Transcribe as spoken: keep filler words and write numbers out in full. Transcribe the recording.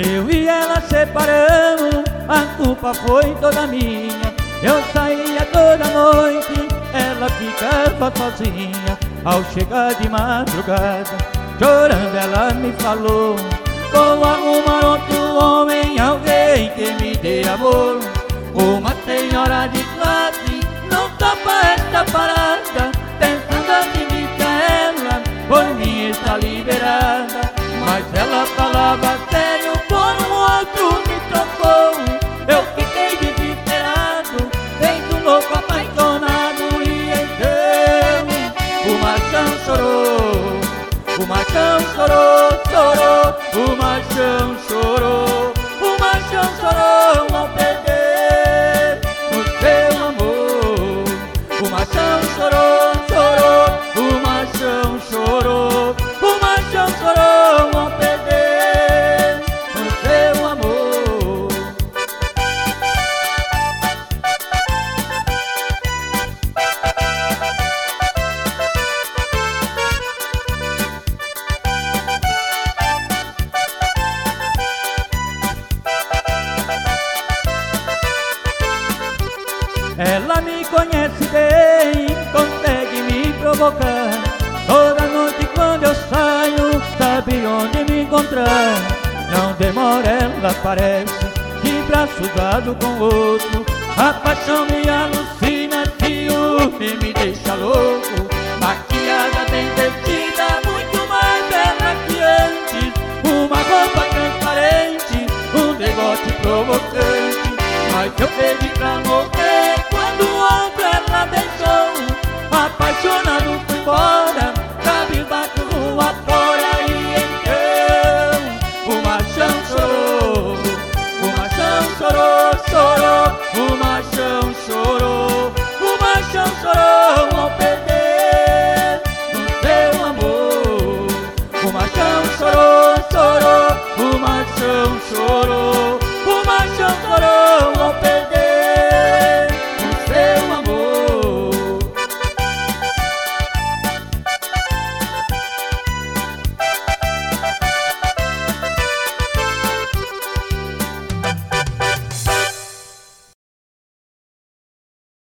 Eu e ela separamos, a culpa foi toda minha. Eu saía toda noite, ela ficava sozinha. Ao chegar de madrugada, chorando ela me falou: vou arrumar outro homem, alguém que me dê amor. Uma senhora de classe não topa esta parada, pensando assim que ela por mim está liberada. Mas ela falava sério, por um outro me trocou. Eu fiquei desesperado, feito louco apaixonado. E então o machão chorou, o machão chorou, chorou, o machão chorou, o machão chorou ao perder o seu amor. O machão chorou, chorou, o machão chorou, o machão chorou ao perder o seu amor. Ela me conhece bem, consegue me provocar. Toda noite quando eu saio, sabe onde me encontrar. Não demora, ela aparece, de braço dado com outro. A paixão me alucina, ciúme me deixa louco. Maquiada bem vestida, muito mais bela que antes. Uma roupa transparente, um degote provocante. Mas eu pedi pra